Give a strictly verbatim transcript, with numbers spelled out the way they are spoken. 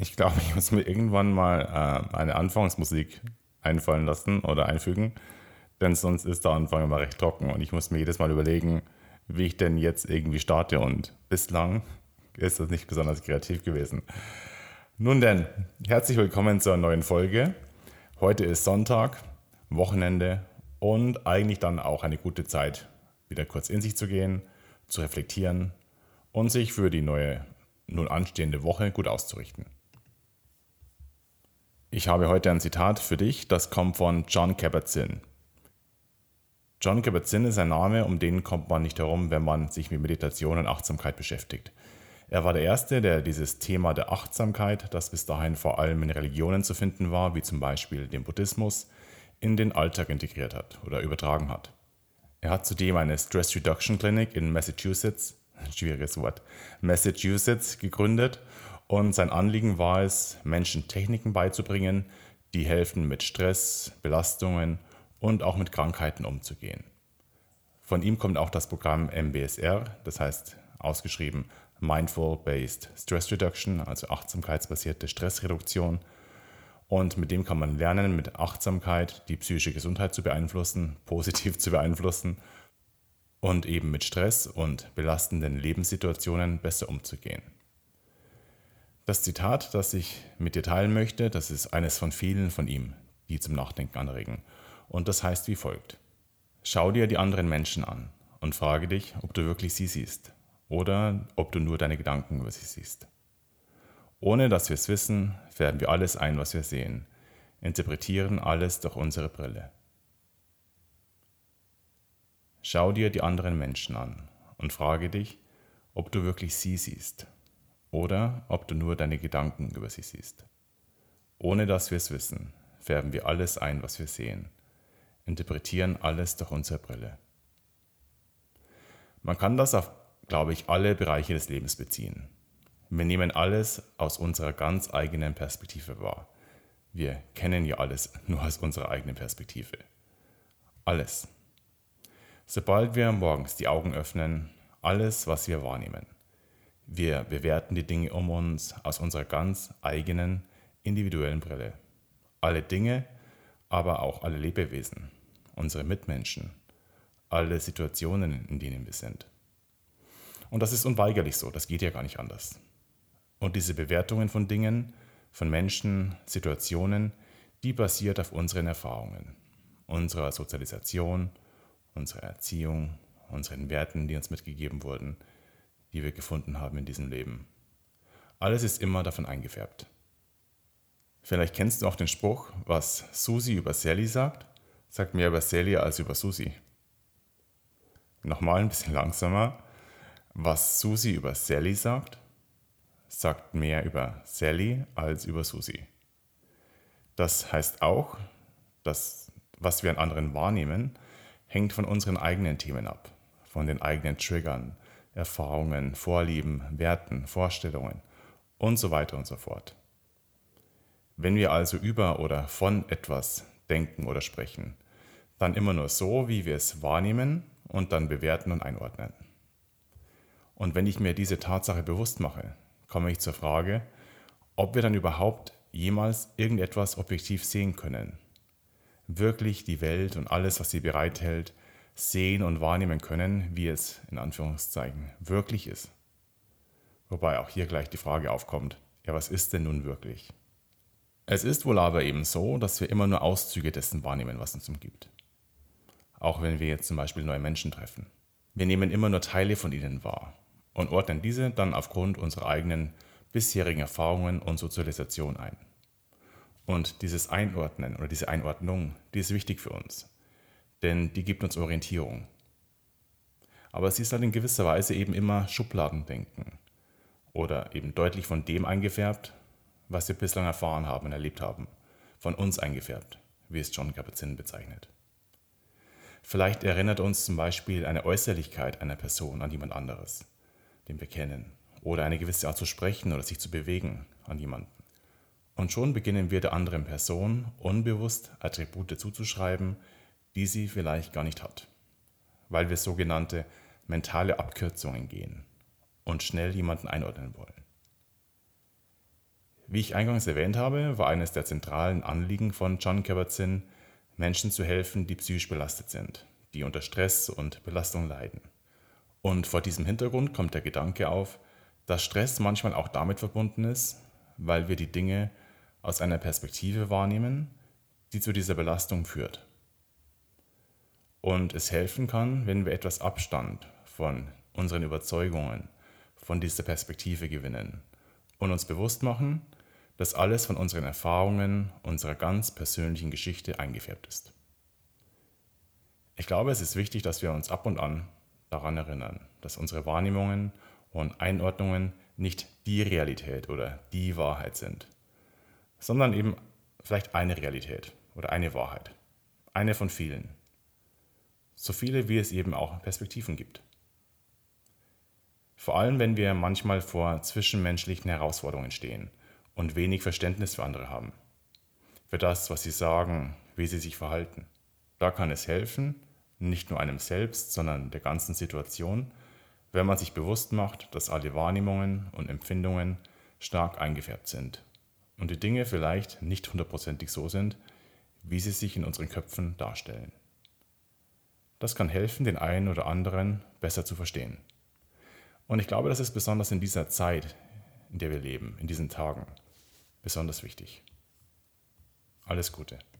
Ich glaube, ich muss mir irgendwann mal äh, eine Anfangsmusik einfallen lassen oder einfügen, denn sonst ist der Anfang immer recht trocken und ich muss mir jedes Mal überlegen, wie ich denn jetzt irgendwie starte und bislang ist das nicht besonders kreativ gewesen. Nun denn, herzlich willkommen zur neuen Folge. Heute ist Sonntag, Wochenende und eigentlich dann auch eine gute Zeit, wieder kurz in sich zu gehen, zu reflektieren und sich für die neue, nun anstehende Woche gut auszurichten. Ich habe heute ein Zitat für dich, das kommt von Jon Kabat-Zinn. Jon Kabat-Zinn ist ein Name, um den kommt man nicht herum, wenn man sich mit Meditation und Achtsamkeit beschäftigt. Er war der Erste, der dieses Thema der Achtsamkeit, das bis dahin vor allem in Religionen zu finden war, wie zum Beispiel dem Buddhismus, in den Alltag integriert hat oder übertragen hat. Er hat zudem eine Stress Reduction Clinic in Massachusetts, schwieriges Wort, Massachusetts gegründet und sein Anliegen war es, Menschen Techniken beizubringen, die helfen, mit Stress, Belastungen und auch mit Krankheiten umzugehen. Von ihm kommt auch das Programm M B S R, das heißt ausgeschrieben Mindful Based Stress Reduction, also achtsamkeitsbasierte Stressreduktion. Und mit dem kann man lernen, mit Achtsamkeit die psychische Gesundheit zu beeinflussen, positiv zu beeinflussen und eben mit Stress und belastenden Lebenssituationen besser umzugehen. Das Zitat, das ich mit dir teilen möchte, das ist eines von vielen von ihm, die zum Nachdenken anregen. Und das heißt wie folgt. Schau dir die anderen Menschen an und frage dich, ob du wirklich sie siehst oder ob du nur deine Gedanken über sie siehst. Ohne dass wir es wissen, färben wir alles ein, was wir sehen, interpretieren alles durch unsere Brille. Schau dir die anderen Menschen an und frage dich, ob du wirklich sie siehst oder ob du nur deine Gedanken über sie siehst. Ohne dass wir es wissen, färben wir alles ein, was wir sehen, interpretieren alles durch unsere Brille. Man kann das auf, glaube ich, alle Bereiche des Lebens beziehen. Wir nehmen alles aus unserer ganz eigenen Perspektive wahr. Wir kennen ja alles nur aus unserer eigenen Perspektive. Alles. Sobald wir morgens die Augen öffnen, alles, was wir wahrnehmen. Wir bewerten die Dinge um uns aus unserer ganz eigenen, individuellen Brille. Alle Dinge, aber auch alle Lebewesen, unsere Mitmenschen, alle Situationen, in denen wir sind. Und das ist unweigerlich so, das geht ja gar nicht anders. Und diese Bewertungen von Dingen, von Menschen, Situationen, die basiert auf unseren Erfahrungen, unserer Sozialisation, unserer Erziehung, unseren Werten, die uns mitgegeben wurden, die wir gefunden haben in diesem Leben. Alles ist immer davon eingefärbt. Vielleicht kennst du auch den Spruch, was Susi über Sally sagt, sagt mehr über Sally als über Susi. Nochmal ein bisschen langsamer. Was Susi über Sally sagt, sagt mehr über Sally als über Susi. Das heißt auch, dass was wir an anderen wahrnehmen, hängt von unseren eigenen Themen ab, von den eigenen Triggern, Erfahrungen, Vorlieben, Werten, Vorstellungen und so weiter und so fort. Wenn wir also über oder von etwas denken oder sprechen, dann immer nur so, wie wir es wahrnehmen und dann bewerten und einordnen. Und wenn ich mir diese Tatsache bewusst mache, komme ich zur Frage, ob wir dann überhaupt jemals irgendetwas objektiv sehen können. Wirklich die Welt und alles, was sie bereithält, sehen und wahrnehmen können, wie es in Anführungszeichen wirklich ist. Wobei auch hier gleich die Frage aufkommt, ja, was ist denn nun wirklich? Es ist wohl aber eben so, dass wir immer nur Auszüge dessen wahrnehmen, was uns umgibt. Auch wenn wir jetzt zum Beispiel neue Menschen treffen. Wir nehmen immer nur Teile von ihnen wahr und ordnen diese dann aufgrund unserer eigenen bisherigen Erfahrungen und Sozialisation ein. Und dieses Einordnen oder diese Einordnung, die ist wichtig für uns, denn die gibt uns Orientierung. Aber sie ist halt in gewisser Weise eben immer Schubladendenken oder eben deutlich von dem eingefärbt, was wir bislang erfahren haben und erlebt haben, von uns eingefärbt, wie es Jon Kabat-Zinn bezeichnet. Vielleicht erinnert uns zum Beispiel eine Äußerlichkeit einer Person an jemand anderes, den wir kennen, oder eine gewisse Art zu sprechen oder sich zu bewegen an jemanden. Und schon beginnen wir der anderen Person unbewusst Attribute zuzuschreiben, die sie vielleicht gar nicht hat, weil wir sogenannte mentale Abkürzungen gehen und schnell jemanden einordnen wollen. Wie ich eingangs erwähnt habe, war eines der zentralen Anliegen von Jon Kabat-Zinn, Menschen zu helfen, die psychisch belastet sind, die unter Stress und Belastung leiden. Und vor diesem Hintergrund kommt der Gedanke auf, dass Stress manchmal auch damit verbunden ist, weil wir die Dinge aus einer Perspektive wahrnehmen, die zu dieser Belastung führt. Und es helfen kann, wenn wir etwas Abstand von unseren Überzeugungen, von dieser Perspektive gewinnen und uns bewusst machen, dass alles von unseren Erfahrungen, unserer ganz persönlichen Geschichte eingefärbt ist. Ich glaube, es ist wichtig, dass wir uns ab und an daran erinnern, dass unsere Wahrnehmungen und Einordnungen nicht die Realität oder die Wahrheit sind, sondern eben vielleicht eine Realität oder eine Wahrheit, eine von vielen. So viele, wie es eben auch Perspektiven gibt. Vor allem, wenn wir manchmal vor zwischenmenschlichen Herausforderungen stehen und wenig Verständnis für andere haben, für das, was sie sagen, wie sie sich verhalten. Da kann es helfen, nicht nur einem selbst, sondern der ganzen Situation, wenn man sich bewusst macht, dass alle Wahrnehmungen und Empfindungen stark eingefärbt sind und die Dinge vielleicht nicht hundertprozentig so sind, wie sie sich in unseren Köpfen darstellen. Das kann helfen, den einen oder anderen besser zu verstehen. Und ich glaube, das ist besonders in dieser Zeit, in der wir leben, in diesen Tagen, besonders wichtig. Alles Gute.